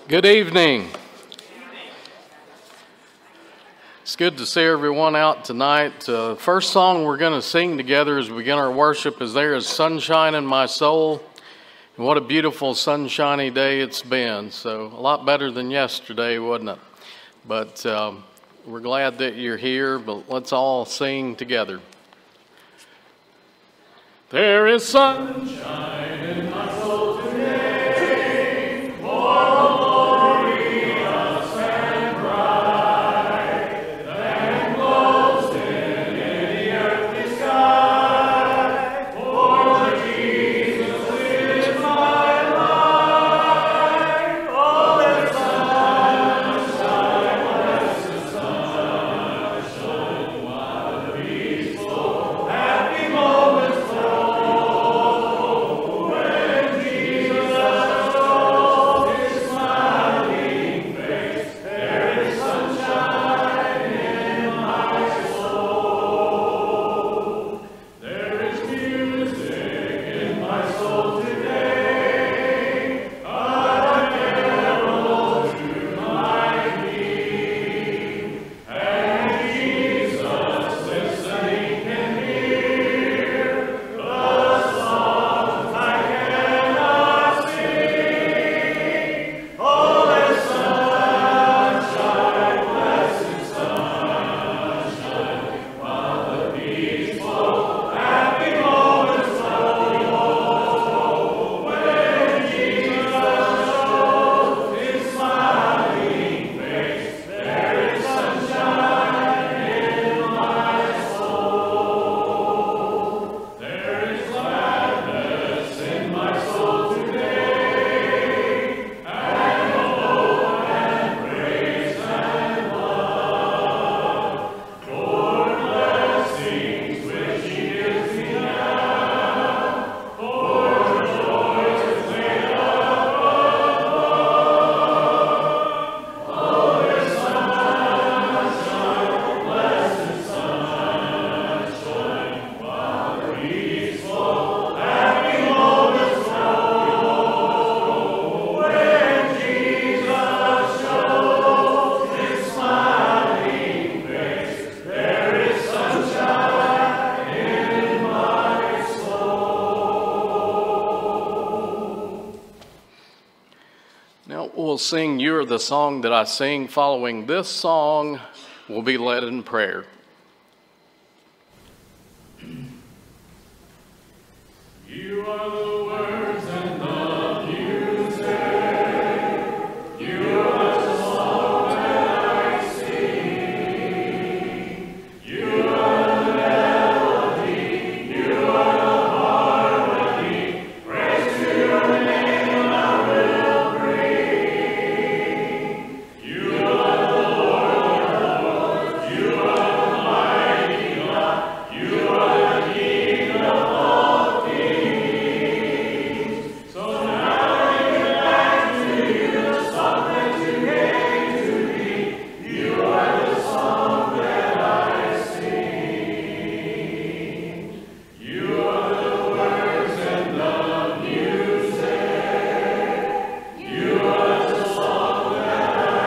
Good evening. It's good to see everyone out tonight. First song we're going to sing together as we begin our worship is "There Is Sunshine in My Soul." And what a beautiful sunshiny day it's been. So a lot better than yesterday, wasn't it? But we're glad that you're here, but let's all sing together. There is sunshine in my soul today, more glorious and bright, than glows in any earthly sky. For Jesus is my life. Oh, let sunshine, blessed sunshine, while the peaceful, happy moments flow. We'll sing "You're the Song That I Sing." Following this song, we'll be led in prayer. You are the words and the music. You are the song that I sing. You are the melody. You are the harmony. Praise to your name I will bring. You are the Lord of lords. You are the mighty God. You are the King of all kings. So now I give back to you the song that you gave to me. You are the song that I sing. You are the words and the music. You are the song that I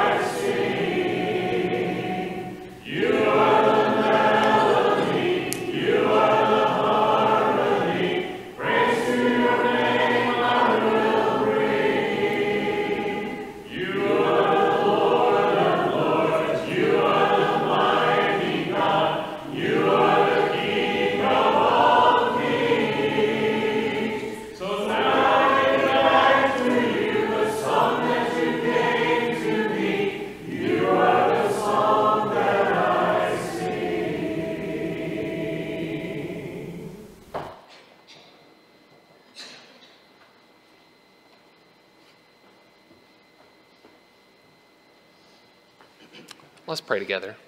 sing. You are the melody. You are the harmony. Praise to your name I will bring. You are the Lord of lords. You are the mighty God. You are the King of all kings. So now I give back to you the song that you gave to me. You are the song that I sing. Let's pray together.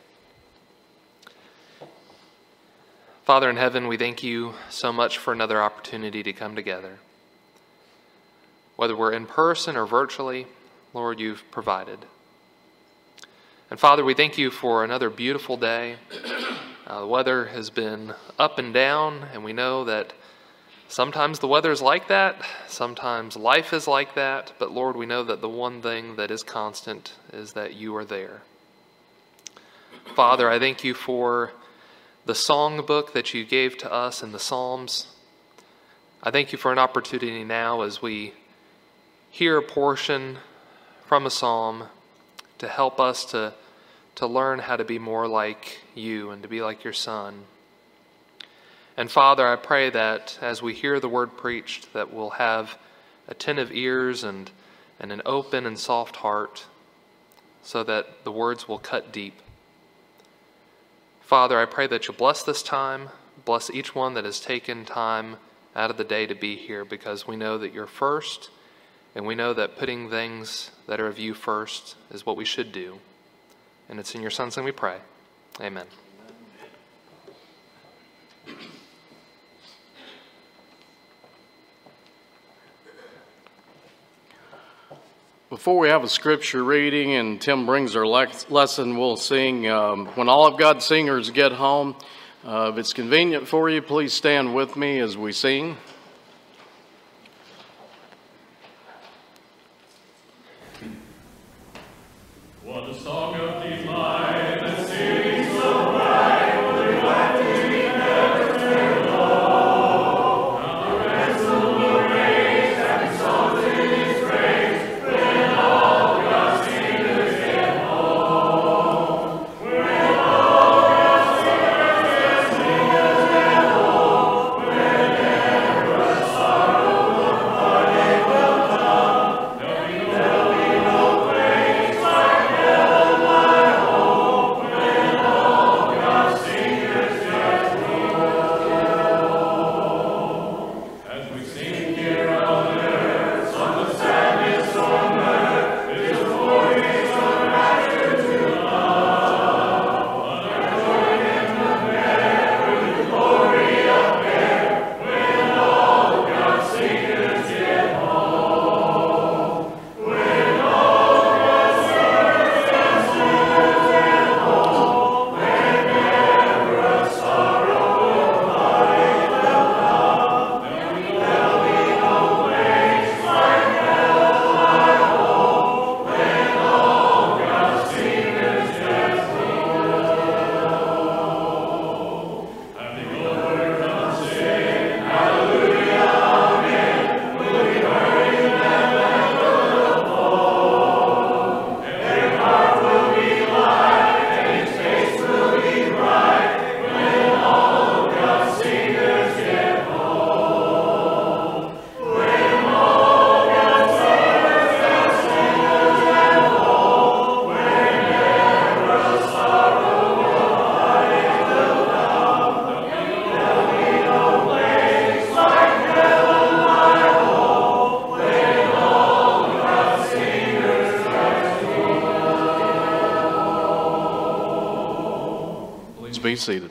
Father in heaven, we thank you so much for another opportunity to come together. Whether we're in person or virtually, Lord, you've provided. And Father, we thank you for another beautiful day. The weather has been up and down, and we know that Sometimes the weather's like that, sometimes life is like that, but Lord, we know that the one thing that is constant is that you are there. Father, I thank you for the songbook that you gave to us in the Psalms. I thank you for an opportunity now as we hear a portion from a psalm to help us to learn how to be more like you and to be like your Son. And Father, I pray that as we hear the word preached, that we'll have attentive ears and an open and soft heart so that the words will cut deep. Father, I pray that you'll bless this time, bless each one that has taken time out of the day to be here, because we know that you're first, and we know that putting things that are of you first is what we should do. And it's in your Son's name we pray. Amen. Before we have a scripture reading and Tim brings our lesson, we'll sing When All of God's Singers Get Home. If it's convenient for you, please stand with me as we sing. What a song of delight that sings so bright, what a life to be never fair low. How the ransom will raise, happy songs in his praise, when all God's singers get home. When all God's singers get home, whenever a sorrow or heartache will come, there'll be no place like heaven, my home, when all God's singers get home. As we sing here on earth, song of sadness or mirth, is a voice of rapture to love. Unadored in the air, with the glory up there, when all God's singers get home. When all God's singers get home, whenever a sorrow or heartache will come, there'll be no place like heaven, my home, when all God's singers get home. And the Lord comes sing, hallelujah, amen, will be heard in that land of home. Every heart will be light, and his face will be bright, when all God's singers get home. When all God's singers get home, whenever a sorrow or heartache will come, there'll be no place like heaven, my home, when all God's singers get home. Please be seated.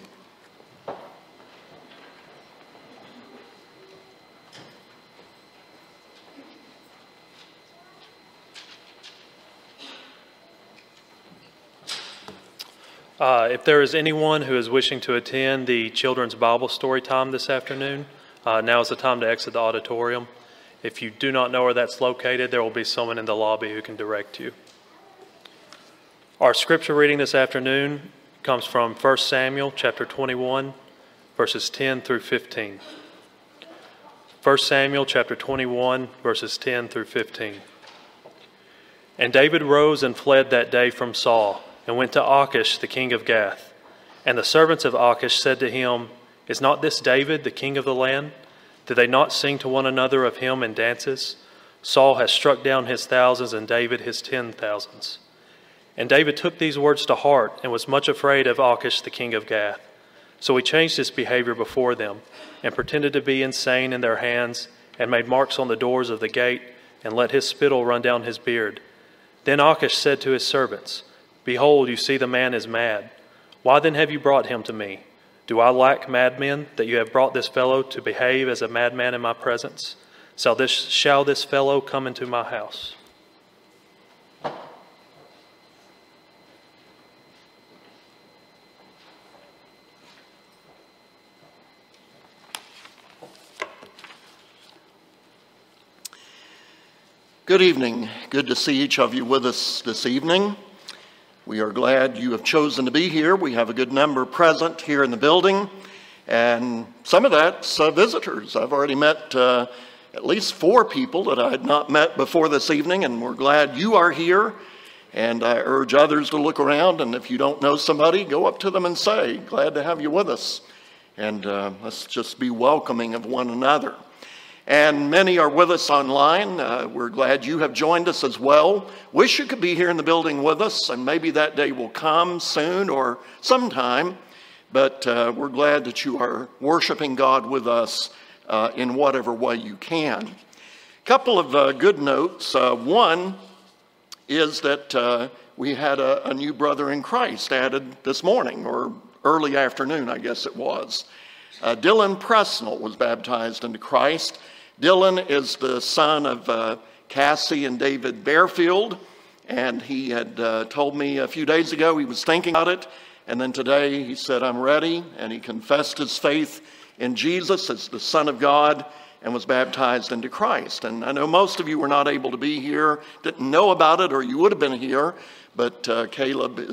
If there is anyone who is wishing to attend the children's Bible story time this afternoon, now is the time to exit the auditorium. If you do not know where that's located, there will be someone in the lobby who can direct you. Our scripture reading this afternoon comes from 1 Samuel chapter 21, verses 10 through 15. 1 Samuel chapter 21, verses 10 through 15. And David rose and fled that day from Saul, and went to Achish, the king of Gath. And the servants of Achish said to him, Is not this David, the king of the land? Did they not sing to one another of him in dances? Saul has struck down his thousands, and David his 10,000s. And David took these words to heart, and was much afraid of Achish, the king of Gath. So he changed his behavior before them, and pretended to be insane in their hands, and made marks on the doors of the gate, and let his spittle run down his beard. Then Achish said to his servants, Behold, you see the man is mad. Why then have you brought him to me? Do I lack madmen, that you have brought this fellow to behave as a madman in my presence? Shall this fellow come into my house? Good evening. Good to see each of you with us this evening. We are glad you have chosen to be here. We have a good number present here in the building, and some of that's visitors. I've already met at least 4 people that I had not met before this evening, and we're glad you are here. And I urge others to look around, and if you don't know somebody, go up to them and say, glad to have you with us. And let's just be welcoming of one another. And many are with us online. We're glad you have joined us as well. Wish you could be here in the building with us, and maybe that day will come soon or sometime. But we're glad that you are worshiping God with us in whatever way you can. A couple of good notes. One is that we had a new brother in Christ added this morning, or early afternoon, I guess it was. Dylan Presnell was baptized into Christ. Dylan is the son of Cassie and David Bearfield, and he had told me a few days ago he was thinking about it, and then today he said, I'm ready, and he confessed his faith in Jesus as the Son of God and was baptized into Christ. And I know most of you were not able to be here, didn't know about it, or you would have been here, but Dylan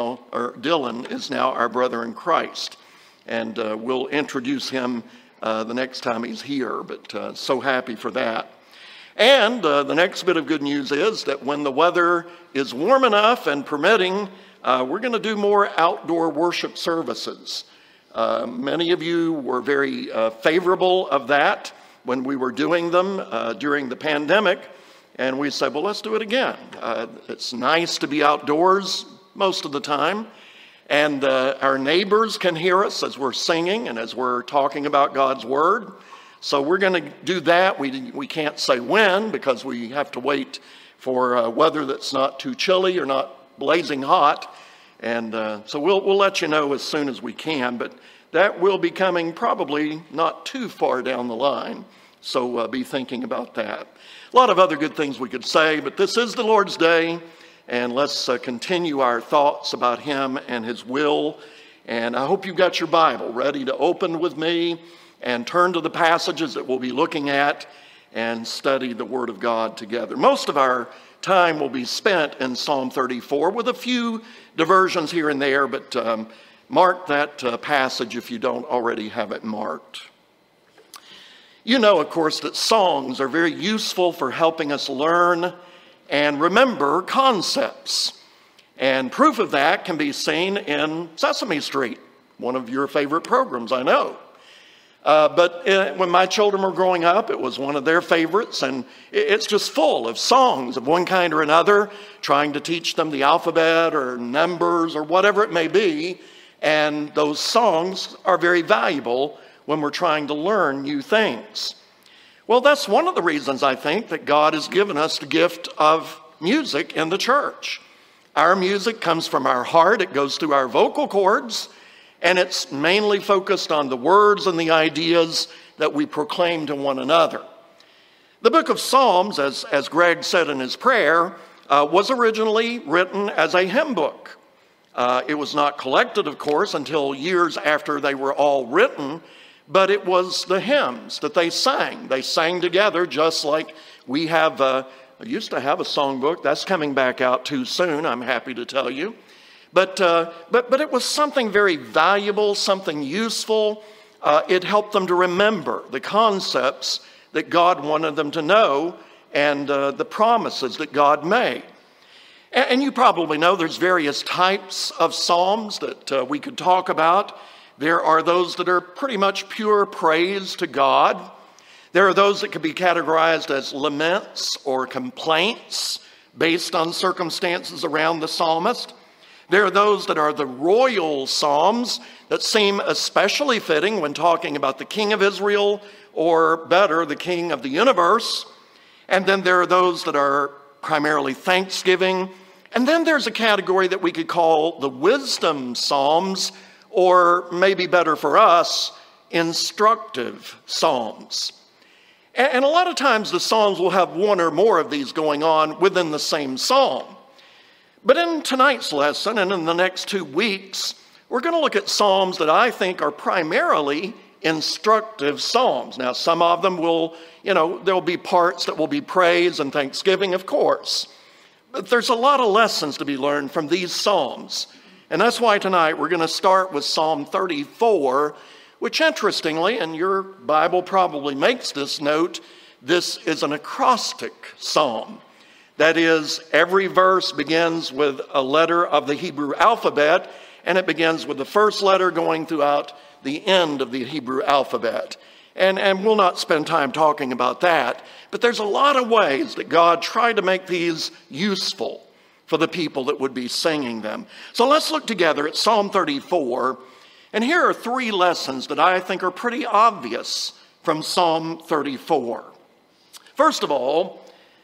is now our brother in Christ, and we'll introduce him the next time he's here, but so happy for that. And the next bit of good news is that when the weather is warm enough and permitting, we're going to do more outdoor worship services. Many of you were very favorable of that when we were doing them during the pandemic, and we said, well, let's do it again. It's nice to be outdoors most of the time. And our neighbors can hear us as we're singing and as we're talking about God's Word. So we're going to do that. We can't say when because we have to wait for weather that's not too chilly or not blazing hot. And so we'll let you know as soon as we can. But that will be coming probably not too far down the line. So be thinking about that. A lot of other good things we could say, but this is the Lord's Day. And let's continue our thoughts about Him and His will. And I hope you've got your Bible ready to open with me and turn to the passages that we'll be looking at and study the Word of God together. Most of our time will be spent in Psalm 34 with a few diversions here and there, but mark that passage if you don't already have it marked. You know, of course, that songs are very useful for helping us learn and remember concepts. And proof of that can be seen in Sesame Street, one of your favorite programs, I know. But when my children were growing up, it was one of their favorites, and it's just full of songs of one kind or another, trying to teach them the alphabet or numbers or whatever it may be. And those songs are very valuable when we're trying to learn new things. Well, that's one of the reasons I think that God has given us the gift of music in the church. Our music comes from our heart. It goes through our vocal cords, and it's mainly focused on the words and the ideas that we proclaim to one another. The book of Psalms, as Greg said in his prayer, was originally written as a hymn book. It was not collected, of course, until years after they were all written, but it was the hymns that they sang. They sang together just like we have. I used to have a songbook. That's coming back out too soon, I'm happy to tell you. But it was something very valuable, something useful. It helped them to remember the concepts that God wanted them to know and the promises that God made. And you probably know there's various types of psalms that we could talk about. There are those that are pretty much pure praise to God. There are those that could be categorized as laments or complaints based on circumstances around the psalmist. There are those that are the royal psalms that seem especially fitting when talking about the King of Israel, or better, the King of the universe. And then there are those that are primarily thanksgiving. And then there's a category that we could call the wisdom psalms, or maybe better for us, instructive psalms. And a lot of times the psalms will have one or more of these going on within the same psalm. But in tonight's lesson and in the next 2 weeks, we're going to look at psalms that I think are primarily instructive psalms. Now, some of them will, there'll be parts that will be praise and thanksgiving, of course. But there's a lot of lessons to be learned from these psalms. And that's why tonight we're going to start with Psalm 34, which interestingly, and your Bible probably makes this note, this is an acrostic psalm. That is, every verse begins with a letter of the Hebrew alphabet, and it begins with the first letter going throughout the end of the Hebrew alphabet. And we'll not spend time talking about that, but there's a lot of ways that God tried to make these useful for the people that would be singing them. So let's look together at Psalm 34, and here are 3 lessons that I think are pretty obvious from Psalm 34. First of all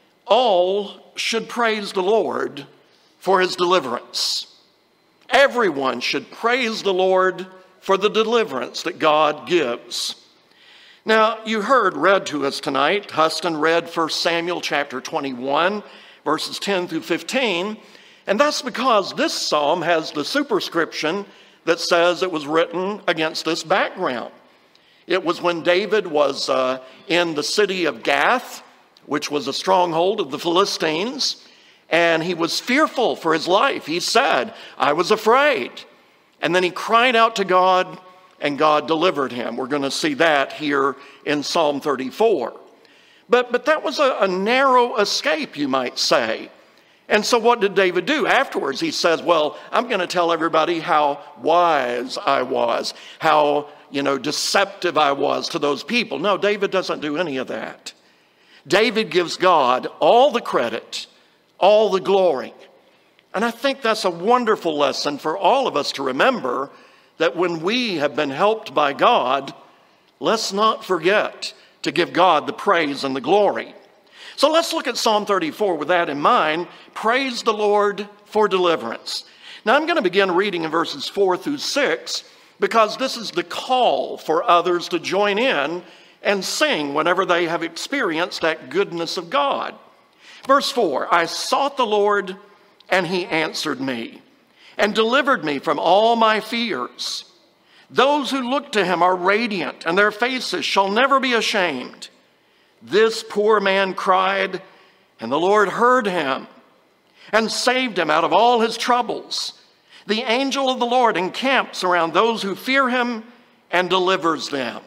should praise the Lord for his deliverance. Everyone should praise the Lord for the deliverance that God gives. Now, you heard read to us tonight, Huston read 1 Samuel chapter 21, verses 10 through 15, and that's because this psalm has the superscription that says it was written against this background. It was when David was in the city of Gath, which was a stronghold of the Philistines, and he was fearful for his life. He said, I was afraid. And then he cried out to God, and God delivered him. We're going to see that here in Psalm 34. But that was a narrow escape, you might say. And so what did David do? Afterwards, he says, well, I'm going to tell everybody how wise I was, how, deceptive I was to those people. No, David doesn't do any of that. David gives God all the credit, all the glory. And I think that's a wonderful lesson for all of us to remember, that when we have been helped by God, let's not forget to give God the praise and the glory. So let's look at Psalm 34 with that in mind. Praise the Lord for deliverance. Now I'm going to begin reading in verses 4 through 6 because this is the call for others to join in and sing whenever they have experienced that goodness of God. Verse 4, I sought the Lord and he answered me and delivered me from all my fears. Those who look to him are radiant, and their faces shall never be ashamed. This poor man cried, and the Lord heard him and saved him out of all his troubles. The angel of the Lord encamps around those who fear him and delivers them.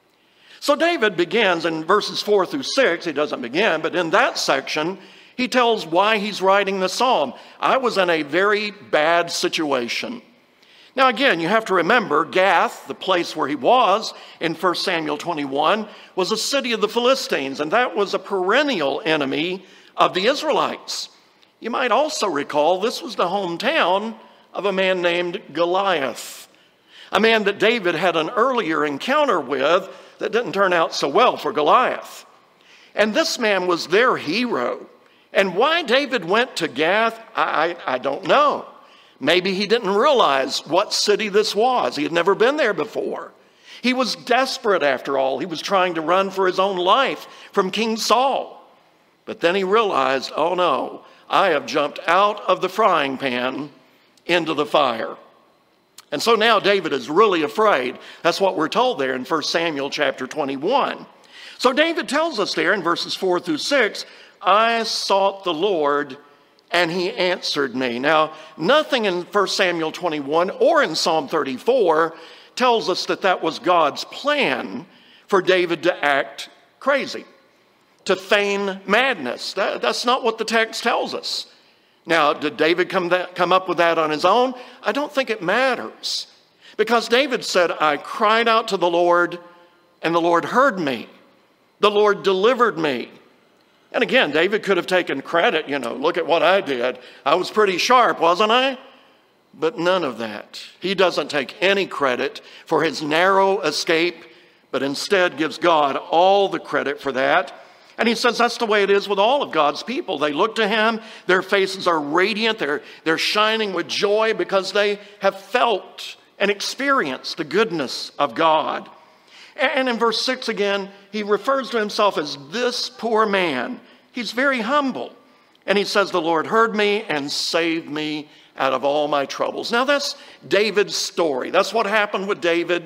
So David begins in verses 4 through 6. He doesn't begin, but in that section, he tells why he's writing the psalm. I was in a very bad situation. Now again, you have to remember Gath, the place where he was in 1 Samuel 21, was a city of the Philistines, and that was a perennial enemy of the Israelites. You might also recall this was the hometown of a man named Goliath, a man that David had an earlier encounter with that didn't turn out so well for Goliath. And this man was their hero. And why David went to Gath, I don't know. Maybe he didn't realize what city this was. He had never been there before. He was desperate after all. He was trying to run for his own life from King Saul. But then he realized, oh no, I have jumped out of the frying pan into the fire. And so now David is really afraid. That's what we're told there in 1 Samuel chapter 21. So David tells us there in verses 4 through 6, I sought the Lord and he answered me. Now, nothing in 1 Samuel 21 or in Psalm 34 tells us that that was God's plan for David to act crazy, to feign madness. That's not what the text tells us. Now, did David come up with that on his own? I don't think it matters. Because David said, I cried out to the Lord, and the Lord heard me. The Lord delivered me. And again, David could have taken credit, look at what I did. I was pretty sharp, wasn't I? But none of that. He doesn't take any credit for his narrow escape, but instead gives God all the credit for that. And he says that's the way it is with all of God's people. They look to him, their faces are radiant, they're shining with joy because they have felt and experienced the goodness of God. And in verse 6 again, he refers to himself as this poor man. He's very humble. And he says, the Lord heard me and saved me out of all my troubles. Now that's David's story. That's what happened with David.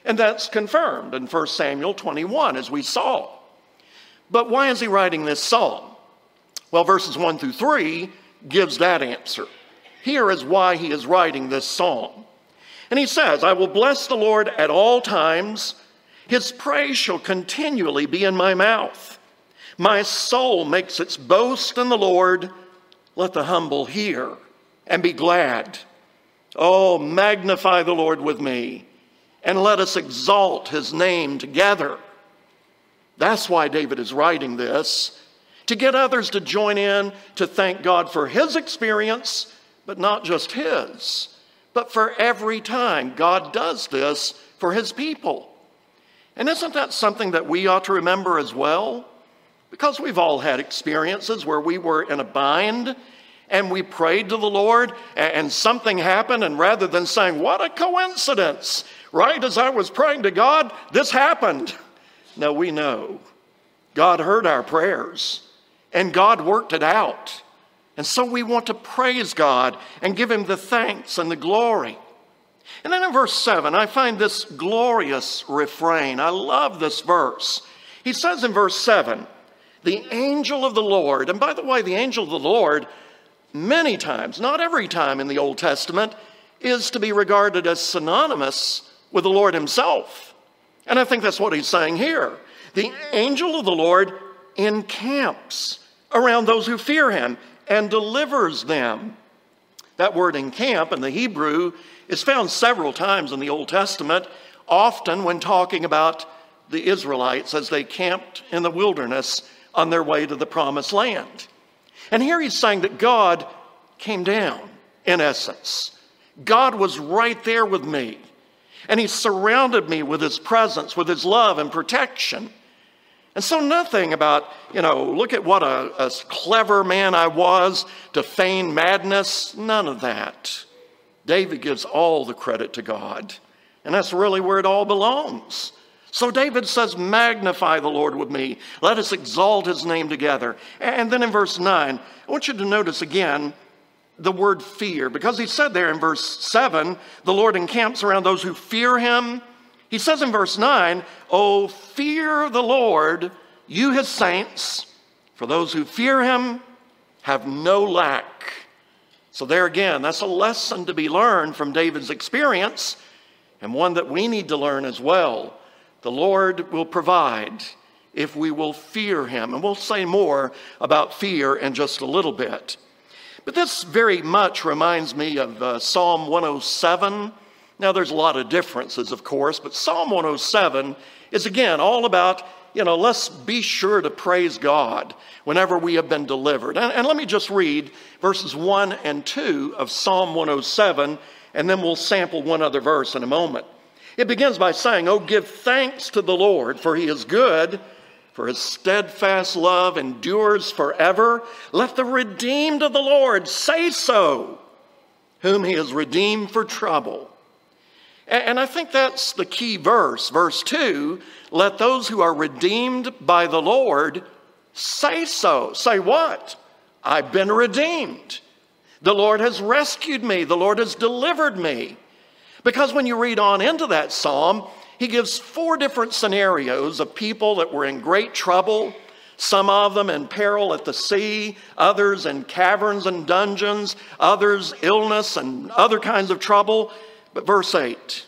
And that's confirmed in 1 Samuel 21, as we saw. But why is he writing this psalm? Well, verses 1 through 3 gives that answer. Here is why he is writing this psalm. And he says, I will bless the Lord at all times. His praise shall continually be in my mouth. My soul makes its boast in the Lord. Let the humble hear and be glad. Oh, magnify the Lord with me, and let us exalt his name together. That's why David is writing this, to get others to join in to thank God for his experience, but not just his, but for every time God does this for his people. And isn't that something that we ought to remember as well? Because we've all had experiences where we were in a bind and we prayed to the Lord and something happened, and rather than saying, what a coincidence, right as I was praying to God, this happened. No, we know God heard our prayers and God worked it out. And so we want to praise God and give him the thanks and the glory. And then in verse 7, I find this glorious refrain. I love this verse. He says in verse 7, the angel of the Lord, and by the way, the angel of the Lord, many times, not every time in the Old Testament, is to be regarded as synonymous with the Lord himself. And I think that's what he's saying here. The angel of the Lord encamps around those who fear him and delivers them. That word encamp in the Hebrew is found several times in the Old Testament, often when talking about the Israelites as they camped in the wilderness on their way to the promised land. And here he's saying that God came down, in essence. God was right there with me. And he surrounded me with his presence, with his love and protection. And so nothing about, look at what a clever man I was to feign madness. None of that. David gives all the credit to God. And that's really where it all belongs. So David says, magnify the Lord with me. Let us exalt his name together. And then in verse 9, I want you to notice again the word fear. Because he said there in verse 7, the Lord encamps around those who fear him. He says in verse 9, oh, fear the Lord, you his saints, for those who fear him have no lack. So there again, that's a lesson to be learned from David's experience, and one that we need to learn as well. The Lord will provide if we will fear him. And we'll say more about fear in just a little bit. But this very much reminds me of Psalm 107. Now, there's a lot of differences, of course, but Psalm 107 is, again, all about, let's be sure to praise God whenever we have been delivered. And let me just read verses 1 and 2 of Psalm 107, and then we'll sample one other verse in a moment. It begins by saying, oh, give thanks to the Lord, for he is good, for his steadfast love endures forever. Let the redeemed of the Lord say so, whom he has redeemed for trouble. And I think that's the key verse. Verse 2, let those who are redeemed by the Lord say so. Say what? I've been redeemed. The Lord has rescued me. The Lord has delivered me. Because when you read on into that psalm, he gives 4 different scenarios of people that were in great trouble, some of them in peril at the sea, others in caverns and dungeons, others illness and other kinds of trouble. But verse 8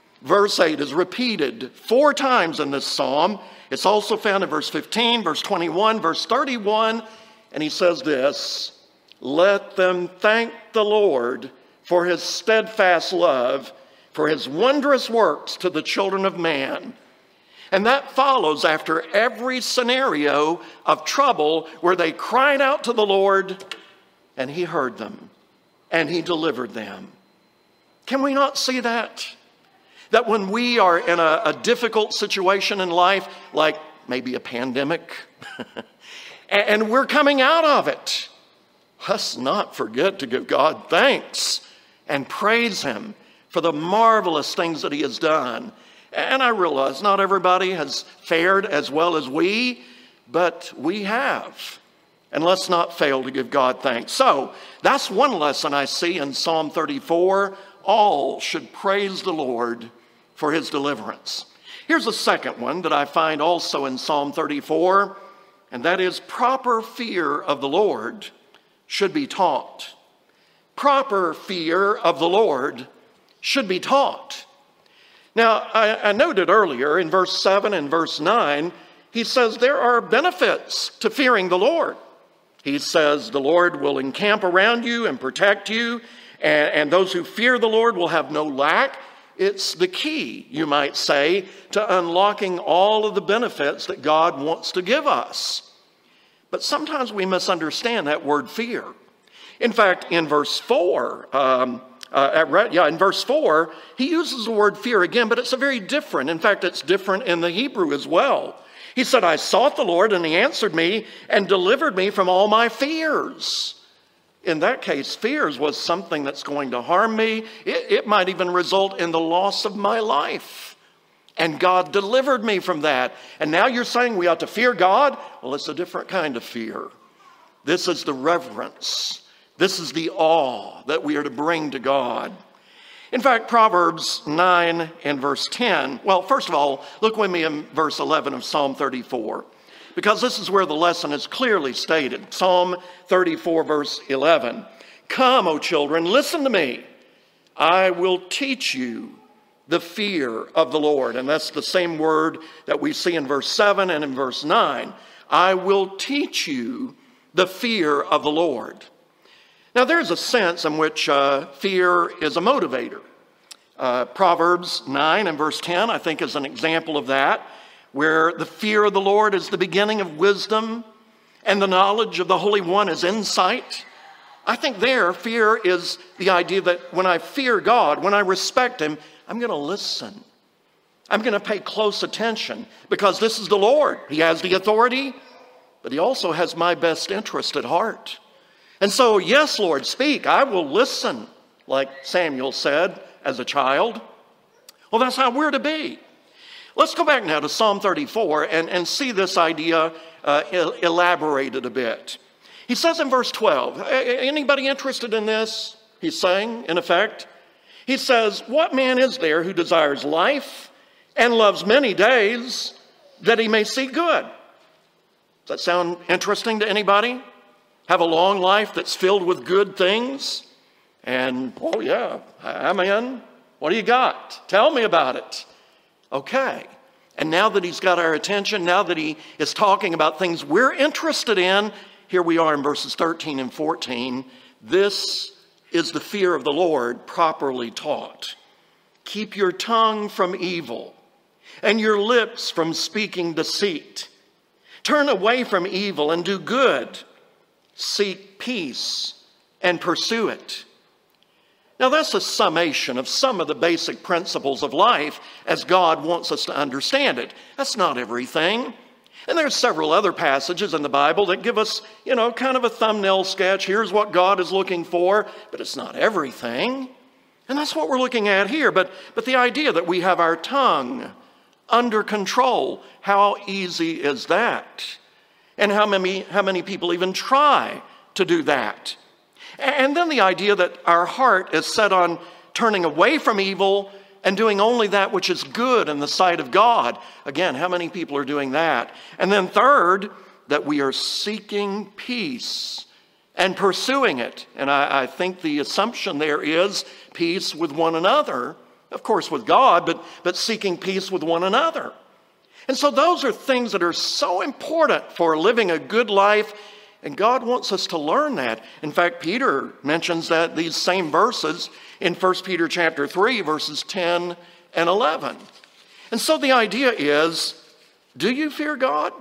is repeated 4 times in this psalm. It's also found in verse 15, verse 21, verse 31, and he says this, let them thank the Lord for his steadfast love, for his wondrous works to the children of man. And that follows after every scenario of trouble where they cried out to the Lord and he heard them and he delivered them. Can we not see that? That when we are in a difficult situation in life, like maybe a pandemic, and we're coming out of it, let's not forget to give God thanks and praise him for the marvelous things that he has done. And I realize not everybody has fared as well as we, but we have. And let's not fail to give God thanks. So that's one lesson I see in Psalm 34. All should praise the Lord for his deliverance. Here's a second one that I find also in Psalm 34, and that is proper fear of the Lord should be taught. Proper fear of the Lord should be taught. Now, I noted earlier in verse 7 and verse 9, he says there are benefits to fearing the Lord. He says the Lord will encamp around you and protect you, and those who fear the Lord will have no lack. It's the key, you might say, to unlocking all of the benefits that God wants to give us. But sometimes we misunderstand that word fear. In fact, in verse 4, in verse 4, he uses the word fear again, but it's a very different. In fact, it's different in the Hebrew as well. He said, I sought the Lord, and he answered me and delivered me from all my fears. In that case, fears was something that's going to harm me. It might even result in the loss of my life. And God delivered me from that. And now you're saying we ought to fear God? Well, it's a different kind of fear. This is the reverence. This is the awe that we are to bring to God. In fact, Proverbs 9 and verse 10, well, first of all, look with me in verse 11 of Psalm 34, because this is where the lesson is clearly stated. Psalm 34, verse 11. Come, O children, listen to me. I will teach you the fear of the Lord. And that's the same word that we see in verse 7 and in verse 9. I will teach you the fear of the Lord. Now, there's a sense in which fear is a motivator. Proverbs 9 and verse 10, I think, is an example of that, where the fear of the Lord is the beginning of wisdom and the knowledge of the Holy One is insight. I think there, fear is the idea that when I fear God, when I respect him, I'm going to listen. I'm going to pay close attention because this is the Lord. He has the authority, but he also has my best interest at heart. And so, yes, Lord, speak. I will listen, like Samuel said as a child. Well, that's how we're to be. Let's go back now to Psalm 34 and see this idea elaborated a bit. He says in verse 12, anybody interested in this? He's saying, in effect, he says, what man is there who desires life and loves many days that he may see good? Does that sound interesting to anybody? Have a long life that's filled with good things? And, oh yeah, I'm in. What do you got? Tell me about it. Okay. And now that he's got our attention, now that he is talking about things we're interested in, here we are in verses 13 and 14. This is the fear of the Lord properly taught. Keep your tongue from evil and your lips from speaking deceit. Turn away from evil and do good. Seek peace and pursue it. Now that's a summation of some of the basic principles of life as God wants us to understand it. That's not everything. And there's several other passages in the Bible that give us, kind of a thumbnail sketch. Here's what God is looking for, but it's not everything. And that's what we're looking at here. But the idea that we have our tongue under control, how easy is that? And how many people even try to do that? And then the idea that our heart is set on turning away from evil and doing only that which is good in the sight of God. Again, how many people are doing that? And then third, that we are seeking peace and pursuing it. And I think the assumption there is peace with one another. Of course with God, but seeking peace with one another. And so those are things that are so important for living a good life, and God wants us to learn that. In fact, Peter mentions that these same verses in 1 Peter chapter 3, verses 10 and 11. And so the idea is, do you fear God?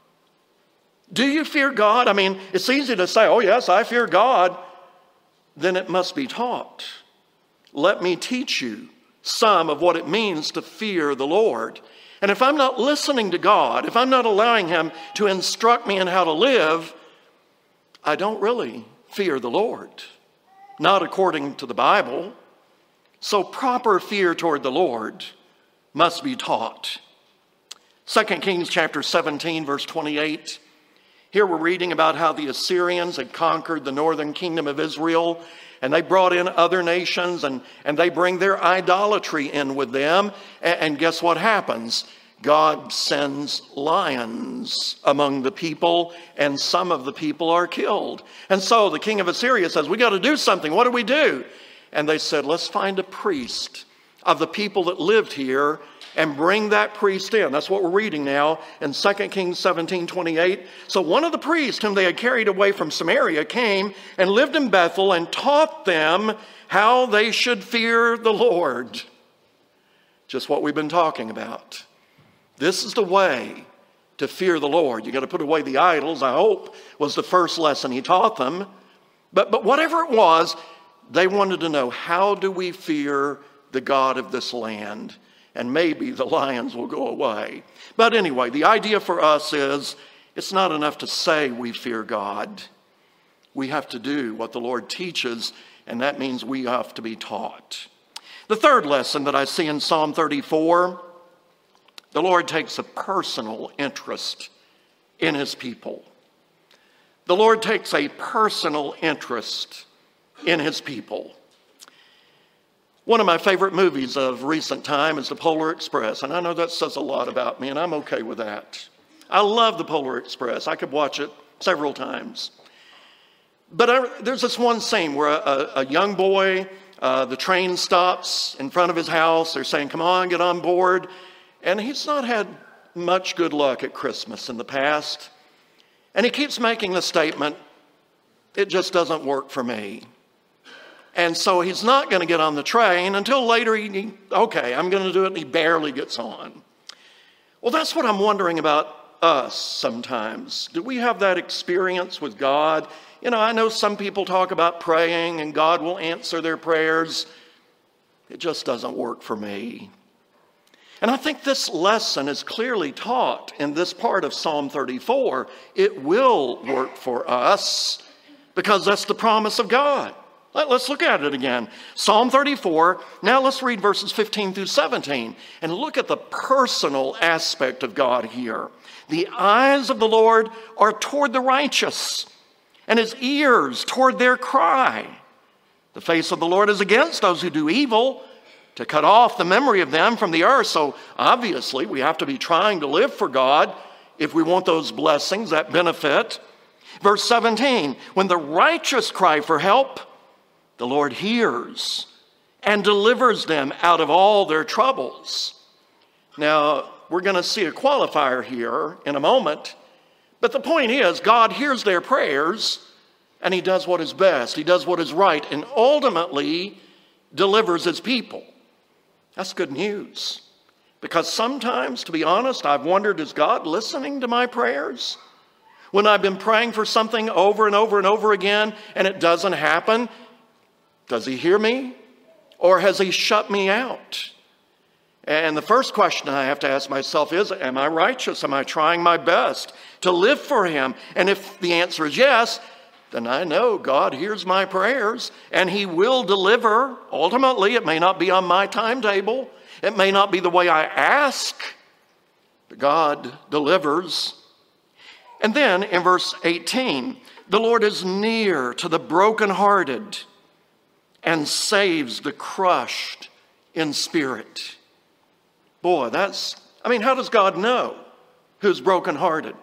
Do you fear God? I mean, it's easy to say, oh yes, I fear God. Then it must be taught. Let me teach you some of what it means to fear the Lord. And if I'm not listening to God, if I'm not allowing him to instruct me in how to live, I don't really fear the Lord. Not according to the Bible. So proper fear toward the Lord must be taught. 2 Kings chapter 17, verse 28. Here we're reading about how the Assyrians had conquered the northern kingdom of Israel, and they brought in other nations, and they bring their idolatry in with them. And guess what happens? God sends lions among the people, and some of the people are killed. And so the king of Assyria says, we got to do something. What do we do? And they said, let's find a priest of the people that lived here and bring that priest in. That's what we're reading now in 2 Kings 17:28. So one of the priests whom they had carried away from Samaria came and lived in Bethel and taught them how they should fear the Lord. Just what we've been talking about. This is the way to fear the Lord. You got to put away the idols, I hope, was the first lesson he taught them. But whatever it was, they wanted to know, how do we fear the God of this land? And maybe the lions will go away. But anyway, the idea for us is it's not enough to say we fear God. We have to do what the Lord teaches, and that means we have to be taught. The third lesson that I see in Psalm 34, the Lord takes a personal interest in his people. The Lord takes a personal interest in his people. One of my favorite movies of recent time is The Polar Express, and I know that says a lot about me, and I'm okay with that. I love The Polar Express. I could watch it several times. But there's this one scene where a young boy, the train stops in front of his house. They're saying, come on, get on board. And he's not had much good luck at Christmas in the past. And he keeps making the statement, it just doesn't work for me. And so he's not going to get on the train until later, okay, I'm going to do it, and he barely gets on. Well, that's what I'm wondering about us sometimes. Do we have that experience with God? You know, I know some people talk about praying and God will answer their prayers. It just doesn't work for me. And I think this lesson is clearly taught in this part of Psalm 34. It will work for us because that's the promise of God. Let's look at it again. Psalm 34. Now let's read verses 15 through 17 and look at the personal aspect of God here. The eyes of the Lord are toward the righteous, and his ears toward their cry. The face of the Lord is against those who do evil, to cut off the memory of them from the earth. So obviously we have to be trying to live for God if we want those blessings, that benefit. Verse 17, when the righteous cry for help, the Lord hears and delivers them out of all their troubles. Now, we're going to see a qualifier here in a moment. But the point is, God hears their prayers and he does what is best. He does what is right and ultimately delivers his people. That's good news. Because sometimes, to be honest, I've wondered, is God listening to my prayers? When I've been praying for something over and over and over again and it doesn't happen, does he hear me, or has he shut me out? And the first question I have to ask myself is, am I righteous? Am I trying my best to live for him? And if the answer is yes, then I know God hears my prayers and he will deliver. Ultimately, it may not be on my timetable. It may not be the way I ask, but God delivers. And then in verse 18, the Lord is near to the brokenhearted and saves the crushed in spirit. Boy, how does God know who's brokenhearted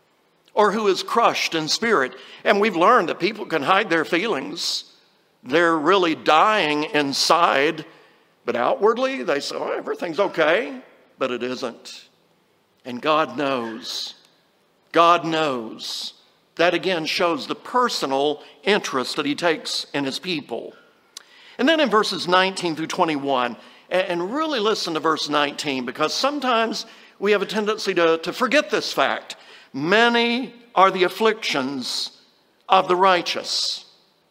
or who is crushed in spirit? And we've learned that people can hide their feelings. They're really dying inside, but outwardly they say, oh, everything's okay, but it isn't. And God knows. God knows. That again shows the personal interest that he takes in his people. And then in verses 19 through 21, and really listen to verse 19, because sometimes we have a tendency to forget this fact. Many are the afflictions of the righteous.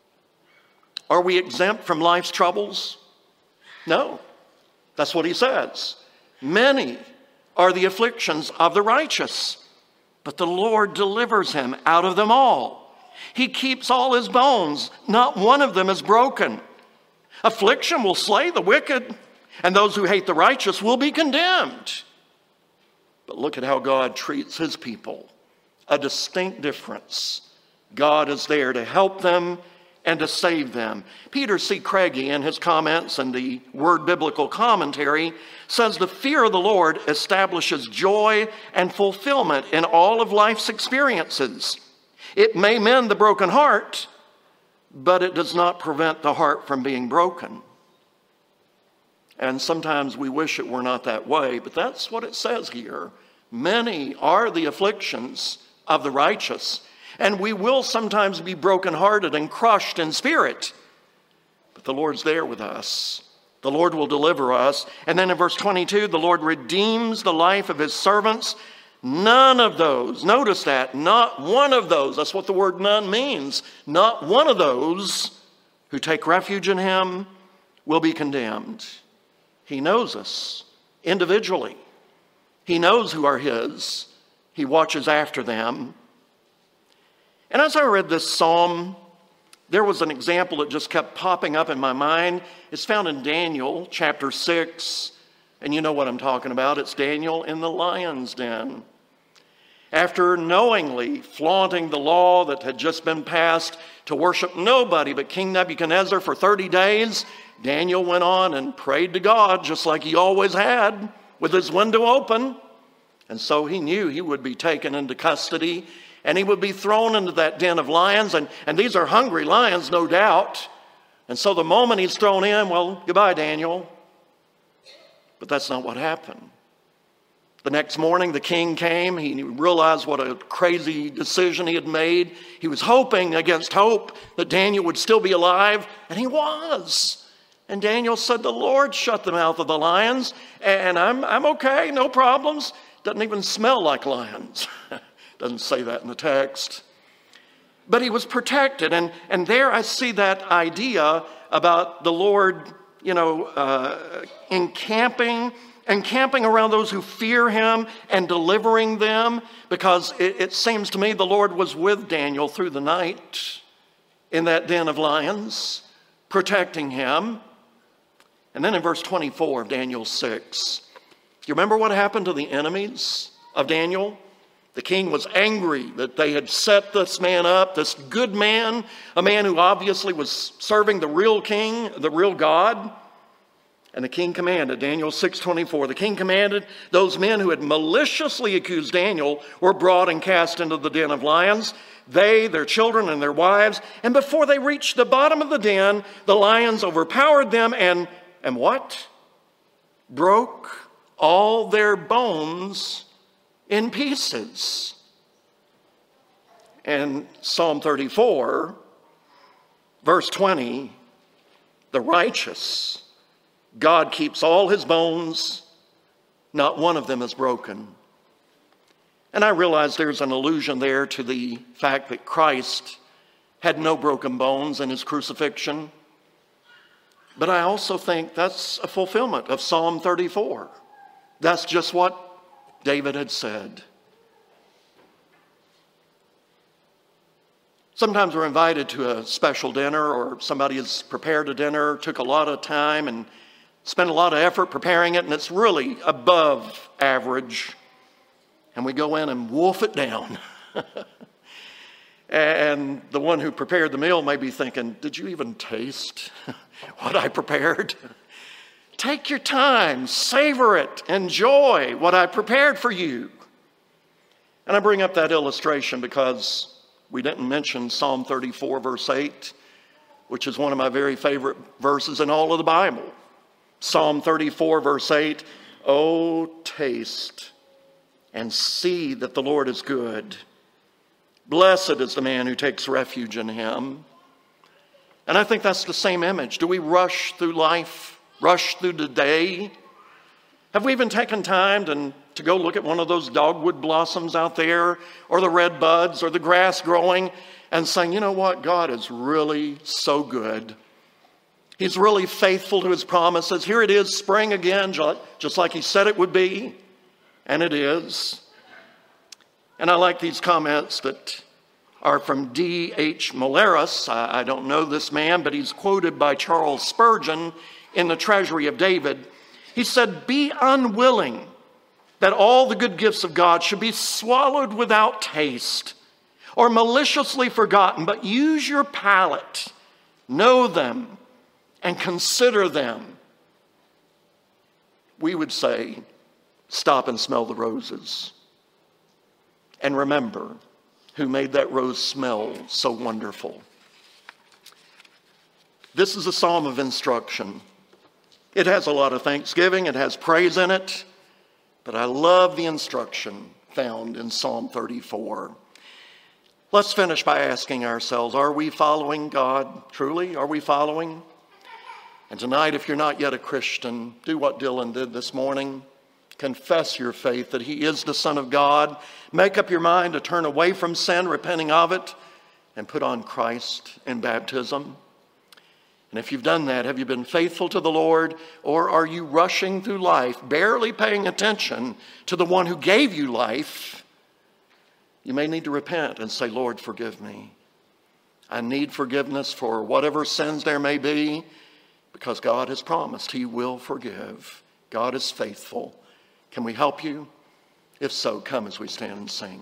Are we exempt from life's troubles? No. That's what he says. Many are the afflictions of the righteous, but the Lord delivers him out of them all. He keeps all his bones. Not one of them is broken. Affliction will slay the wicked, and those who hate the righteous will be condemned. But look at how God treats his people. a distinct difference. God is there to help them and to save them. Peter C. Craigie, in his comments in the Word Biblical Commentary, says the fear of the Lord establishes joy and fulfillment in all of life's experiences. It may mend the broken heart, but it does not prevent the heart from being broken. And sometimes we wish it were not that way, but that's what it says here. Many are the afflictions of the righteous, and we will sometimes be brokenhearted and crushed in spirit. But the Lord's there with us. The Lord will deliver us. And then in verse 22, the Lord redeems the life of his servants. None of those, notice that, not one of those, that's what the word none means. Not one of those who take refuge in him will be condemned. He knows us individually. He knows who are his. He watches after them. And as I read this psalm, there was an example that just kept popping up in my mind. It's found in Daniel chapter 6. And you know what I'm talking about. It's Daniel in the lion's den. After knowingly flaunting the law that had just been passed to worship nobody but King Nebuchadnezzar for 30 days, Daniel went on and prayed to God just like he always had, with his window open. And so he knew he would be taken into custody and he would be thrown into that den of lions. And these are hungry lions, no doubt. And so the moment he's thrown in, well, goodbye, Daniel. But that's not what happened. The next morning, the king came. He realized what a crazy decision he had made. He was hoping against hope that Daniel would still be alive, and he was. And Daniel said, the Lord shut the mouth of the lions, and I'm okay, no problems. Doesn't even smell like lions. Doesn't say that in the text. But he was protected, and there I see that idea about the Lord, encamping around those who fear him and delivering them, because it seems to me the Lord was with Daniel through the night in that den of lions, protecting him. And then in verse 24 of Daniel 6, you remember what happened to the enemies of Daniel? The king was angry that they had set this man up, this good man, a man who obviously was serving the real king, the real God. And the king commanded, Daniel 6:24, the king commanded those men who had maliciously accused Daniel were brought and cast into the den of lions, they, their children, and their wives. And before they reached the bottom of the den, the lions overpowered them and what? Broke all their bones in pieces. And Psalm 34, verse 20, the righteous, God keeps all his bones, not one of them is broken. And I realize there's an allusion there to the fact that Christ had no broken bones in his crucifixion. But I also think that's a fulfillment of Psalm 34. That's just what David had said. Sometimes we're invited to a special dinner, or somebody has prepared a dinner, took a lot of time and spent a lot of effort preparing it, and it's really above average. And we go in and wolf it down. And the one who prepared the meal may be thinking, did you even taste what I prepared? Take your time, savor it, enjoy what I prepared for you. And I bring up that illustration because we didn't mention Psalm 34, verse 8, which is one of my very favorite verses in all of the Bible. Psalm 34, verse 8, oh, taste and see that the Lord is good. Blessed is the man who takes refuge in him. And I think that's the same image. Do we rush through life, rush through the day? Have we even taken time to go look at one of those dogwood blossoms out there, or the red buds, or the grass growing, and saying, you know what, God is really so good. He's really faithful to his promises. Here it is, spring again, just like he said it would be, and it is. And I like these comments that are from D.H. Malaris. I don't know this man, but he's quoted by Charles Spurgeon in the Treasury of David. He said, be unwilling that all the good gifts of God should be swallowed without taste or maliciously forgotten, but use your palate, know them, and consider them, we would say, stop and smell the roses. And remember who made that rose smell so wonderful. This is a psalm of instruction. It has a lot of thanksgiving, it has praise in it, but I love the instruction found in Psalm 34. Let's finish by asking ourselves, are we following God truly? Are we following? And tonight, if you're not yet a Christian, do what Dylan did this morning. Confess your faith that he is the Son of God. Make up your mind to turn away from sin, repenting of it, and put on Christ in baptism. And if you've done that, have you been faithful to the Lord, or are you rushing through life, barely paying attention to the one who gave you life? You may need to repent and say, Lord, forgive me. I need forgiveness for whatever sins there may be, because God has promised he will forgive. God is faithful. Can we help you? If so, come as we stand and sing.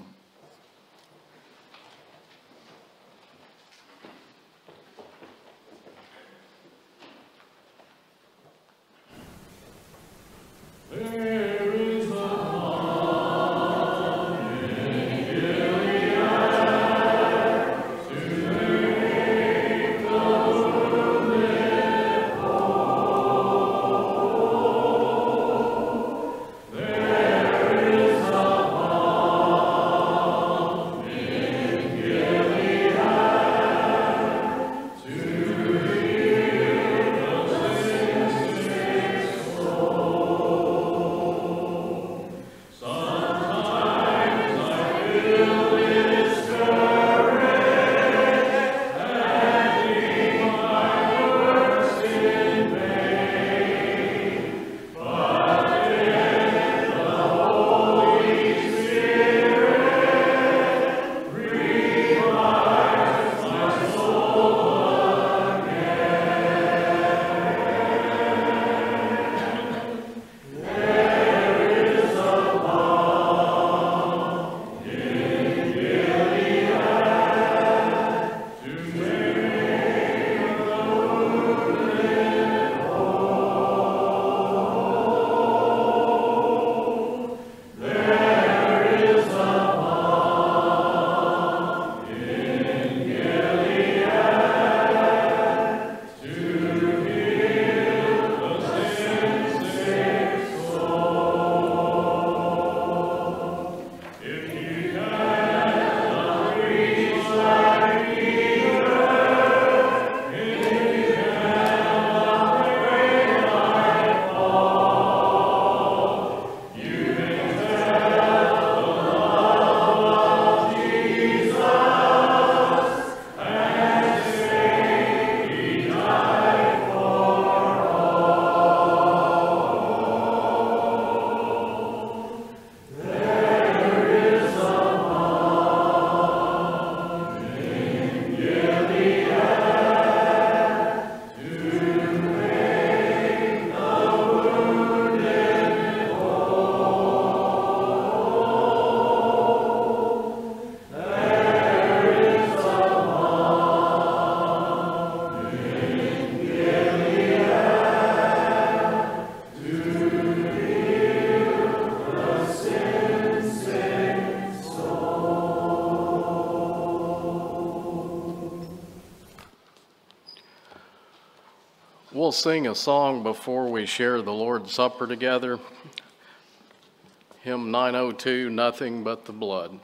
We'll sing a song before we share the Lord's Supper together. Hymn 902, Nothing But the Blood.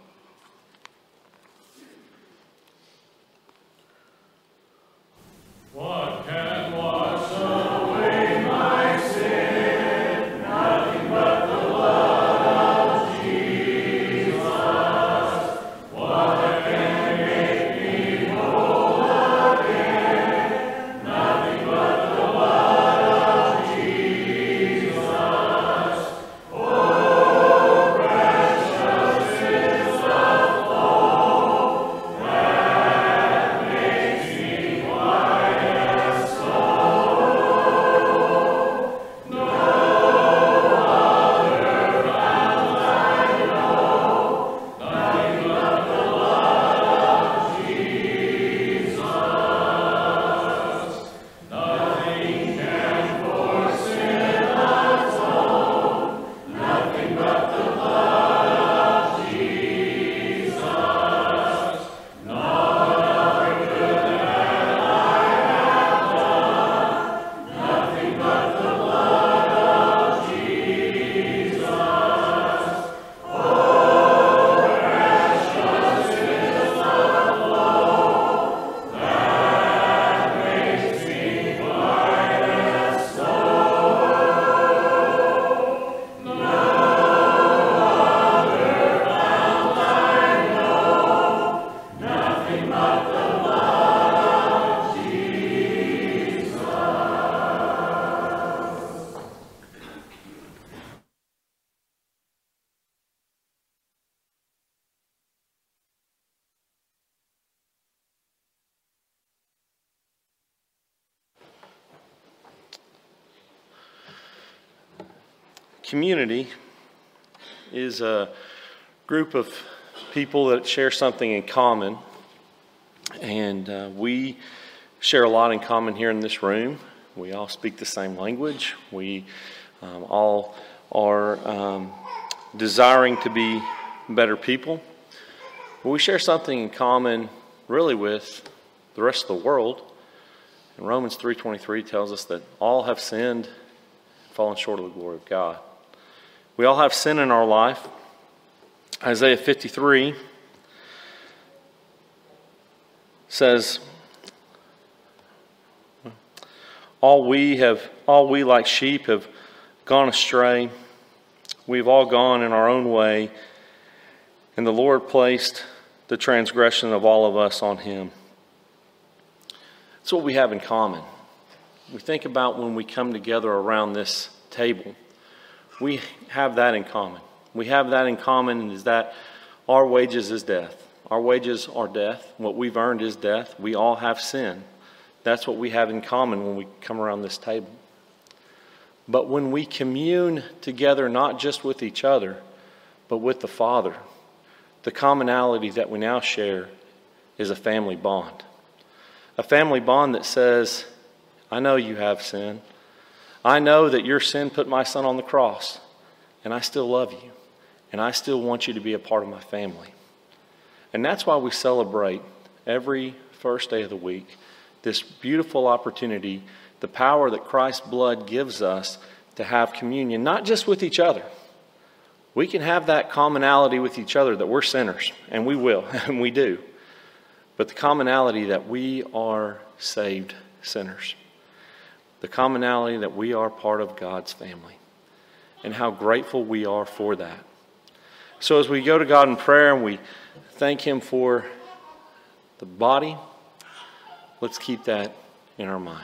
What can wash away my sin? Nothing but the blood of Jesus. What can make me whole again? Nothing but the blood of Jesus. Oh, precious is the community is a group of people that share something in common. And we share a lot in common here in this room. We all speak the same language. We all are desiring to be better people. But we share something in common really with the rest of the world. And Romans 3:23 tells us that all have sinned and fallen short of the glory of God. We all have sin in our life. Isaiah 53 says, all we like sheep have gone astray. We've all gone in our own way, and the Lord placed the transgression of all of us on him. That's what we have in common. We think about when we come together around this table. We have that in common. We have that in common is that our wages is death. Our wages are death. What we've earned is death. We all have sin. That's what we have in common when we come around this table. But when we commune together, not just with each other, but with the Father, the commonality that we now share is a family bond. A family bond that says, I know you have sin. I know that your sin put my son on the cross, and I still love you, and I still want you to be a part of my family. And that's why we celebrate every first day of the week this beautiful opportunity, the power that Christ's blood gives us to have communion, not just with each other. We can have that commonality with each other that we're sinners, and we will, and we do. But the commonality that we are saved sinners. The commonality that we are part of God's family. And how grateful we are for that. So as we go to God in prayer and we thank him for the body, let's keep that in our mind.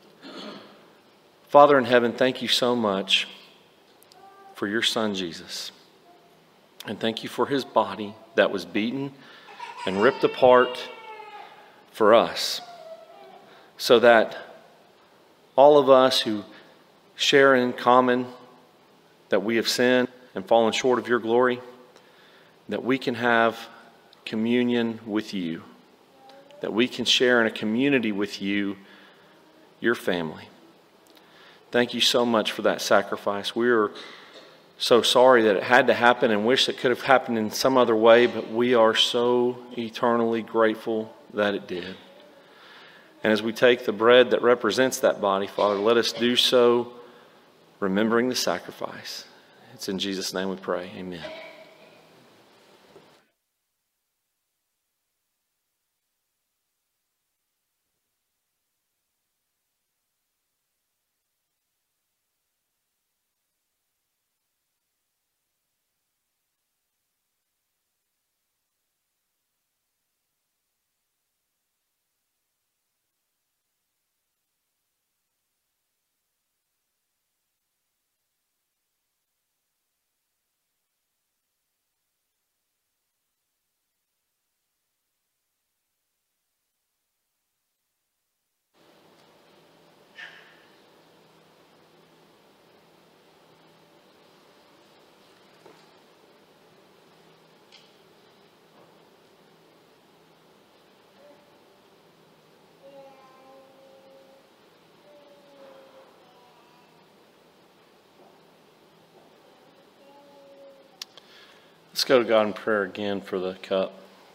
Father in heaven, thank you so much for your son Jesus. And thank you for his body that was beaten and ripped apart for us, so that all of us who share in common that we have sinned and fallen short of your glory, that we can have communion with you, that we can share in a community with you, your family. Thank you so much for that sacrifice. We are so sorry that it had to happen and wish it could have happened in some other way, but we are so eternally grateful that it did. And as we take the bread that represents that body, Father, let us do so remembering the sacrifice. It's in Jesus' name we pray. Amen. Let's go to God in prayer again for the cup.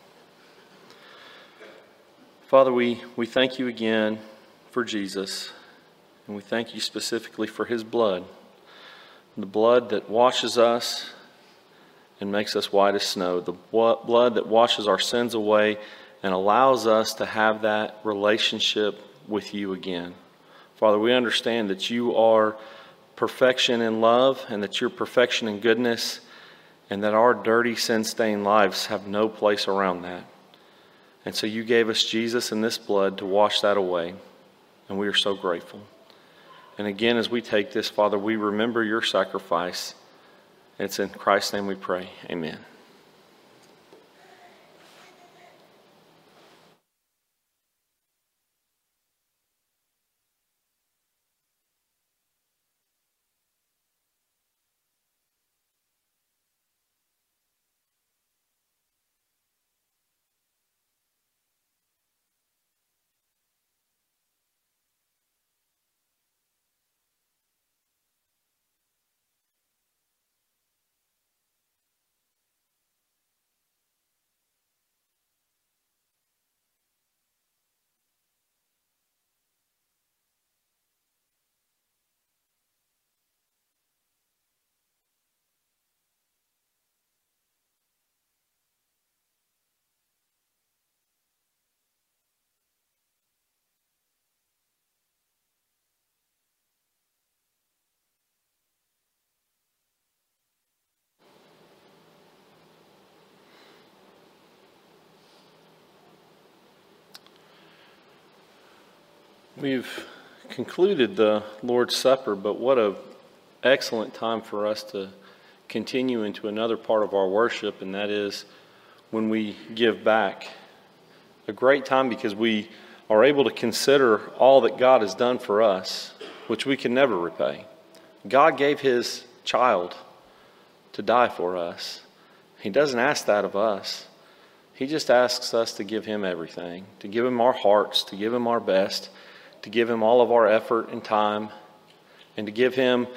Father, we thank you again for Jesus, and we thank you specifically for his blood, the blood that washes us and makes us white as snow, the blood that washes our sins away and allows us to have that relationship with you again. Father, we understand that you are perfection in love and that you're perfection in goodness, and that our dirty, sin-stained lives have no place around that. And so you gave us Jesus and this blood to wash that away, and we are so grateful. And again, as we take this, Father, we remember your sacrifice. It's in Christ's name we pray. Amen. We've concluded the Lord's Supper, but what an excellent time for us to continue into another part of our worship, and that is when we give back. A great time because we are able to consider all that God has done for us, which we can never repay. God gave His child to die for us. He doesn't ask that of us. He just asks us to give Him everything, to give Him our hearts, to give Him our best, to give Him all of our effort and time, and to give Him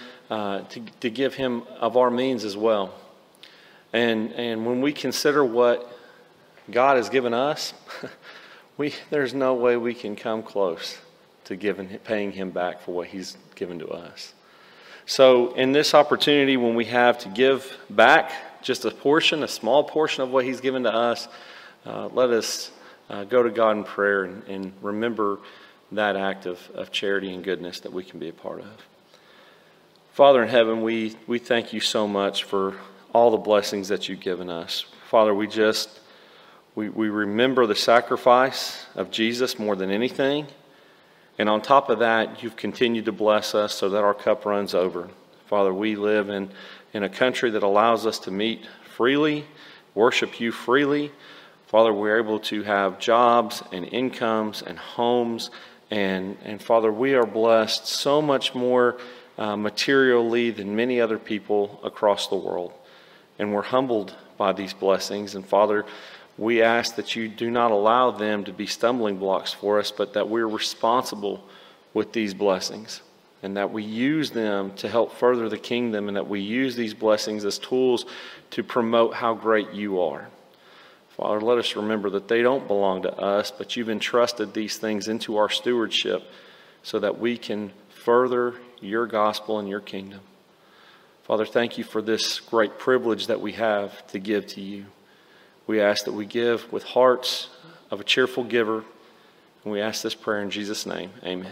of our means as well. And when we consider what God has given us, there's no way we can come close to paying Him back for what He's given to us. So in this opportunity, when we have to give back just a small portion of what He's given to us, let us go to God in prayer and remember that act of charity and goodness that we can be a part of. Father in heaven, we thank You so much for all the blessings that You've given us. Father, we remember the sacrifice of Jesus more than anything. And on top of that, You've continued to bless us so that our cup runs over. Father, we live in a country that allows us to meet freely, worship You freely. Father, we're able to have jobs and incomes and homes. And Father, we are blessed so much more materially than many other people across the world. And we're humbled by these blessings. And Father, we ask that You do not allow them to be stumbling blocks for us, but that we're responsible with these blessings and that we use them to help further the kingdom, and that we use these blessings as tools to promote how great You are. Father, let us remember that they don't belong to us, but You've entrusted these things into our stewardship so that we can further Your gospel and Your kingdom. Father, thank You for this great privilege that we have to give to You. We ask that we give with hearts of a cheerful giver, and we ask this prayer in Jesus' name. Amen.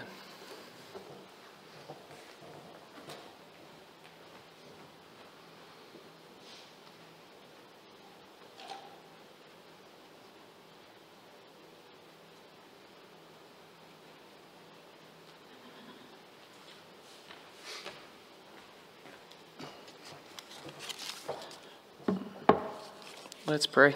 Let's pray.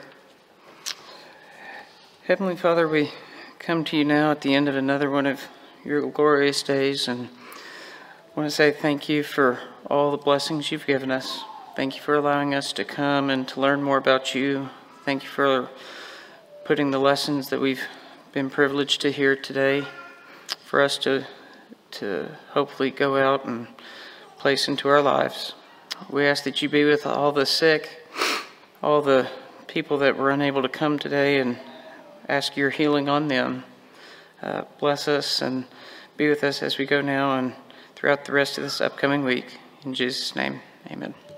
Heavenly Father, we come to You now at the end of another one of Your glorious days, and I want to say thank You for all the blessings You've given us. Thank You for allowing us to come and to learn more about You. Thank You for putting the lessons that we've been privileged to hear today for us to hopefully go out and place into our lives. We ask that You be with all the sick, all the people that were unable to come today, and ask Your healing on them. Bless us and be with us as we go now and throughout the rest of this upcoming week. In Jesus' name, amen.